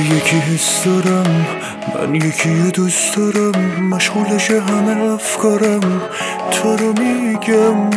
یکی حس دارم، من یکی دوست دارم، مشغولش همه افکارم، تو رو میگم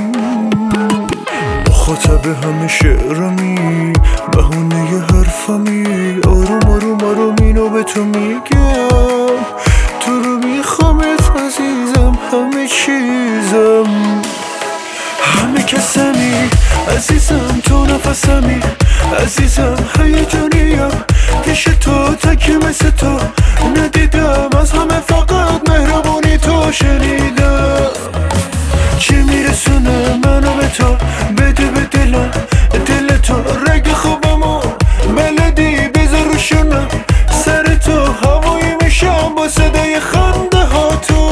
مخاطب همه شعرمی، بهونه حرفمی، آروم آروم آروم اینو به تو میگم، تو رو میخوامت عزیزم، همه چیزم، همه کسمی عزیزم، تو نفسمی عزیزم، هیجانیم پیش تو، تکی مثل تو ندیدم، از همه فقط مهربونی تو شنیدم، چی میرسونه منو به تو، بده به دلم، دل تو رگ خوابمو بلدی، بذار روشونم سر تو، هوایی میشم با صدای خنده ها تو.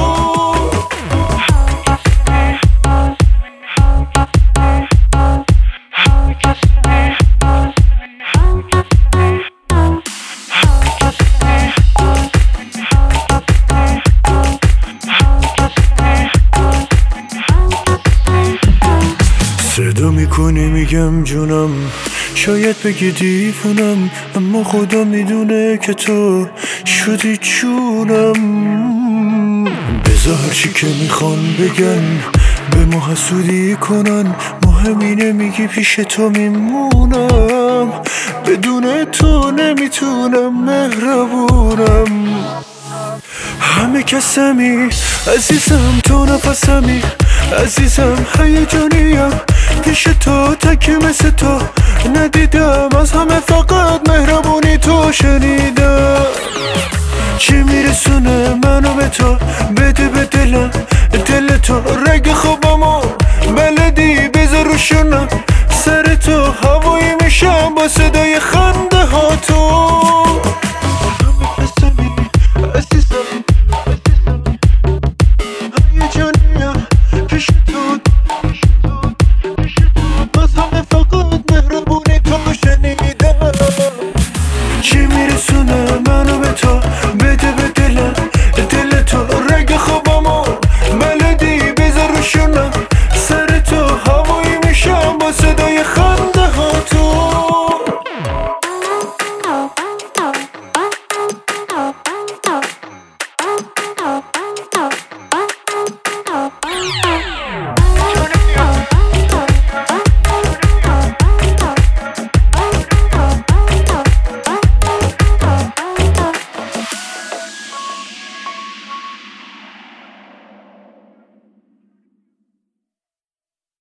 صدا میکنی میگم جونم، شاید بگی دیوونم، اما خدا میدونه که تو شدی جونم، بذار هرچی که میخوان بگن، به ما حسودی کنن، مهم اینه میگی پیش تو میمونم، بدون تو نمیتونم مهربونم، همه کسمی عزیزم، تو نفسمی عزیزم، هیجانیم پیش تو، تکی مثل تو ندیدم، از همه فقط مهربونی تو شنیدم، چی میرسونه منو به تو، بده به دلم، دل تو رگ خوابمو بلدی، بذار روشونم سر تو، هوایی میشم با صدای خنده ها تو.